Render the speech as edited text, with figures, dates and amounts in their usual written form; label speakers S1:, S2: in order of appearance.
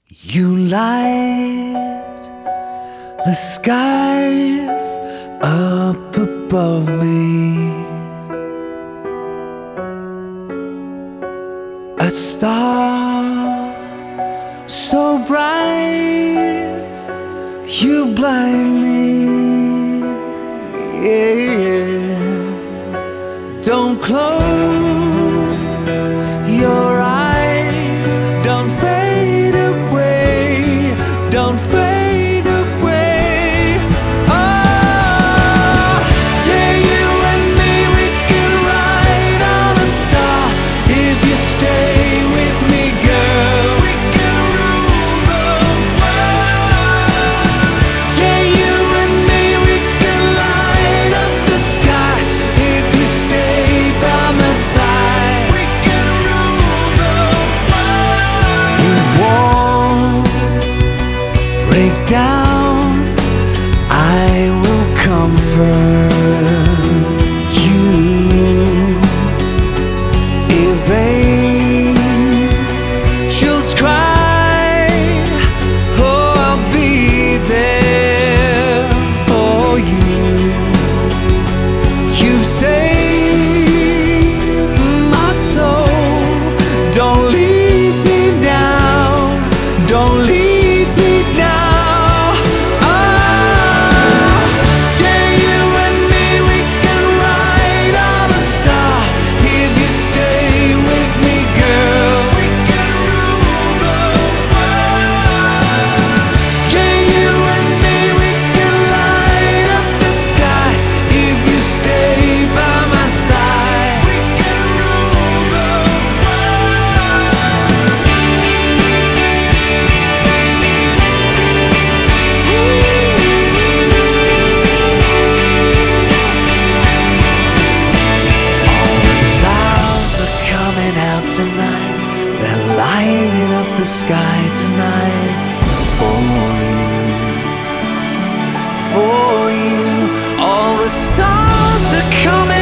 S1: You light the skies up above me, a star so bright you blind me. Yeah. Don't close your eyes, don't fade away, don't fade away. Oh, yeah, you and me, we can ride on a star. If you stay with me, girl, we can rule the world. Yeah, you and me, we can light up the sky. If you stay by my side, we can rule the world. You won't break down, I will comfort you. If angels cry, oh, I'll be there for you. You've saved my soul, don't leave me now, don't leave me now. Oh, yeah, you and me, we can ride on a star. If you stay with me, girl, we can rule the world. Yeah, you and me, we can light up the sky. If you stay by my side, we can rule the All the stars are coming out tonight, they're lighting up the sky tonight for you, for you. All the stars are coming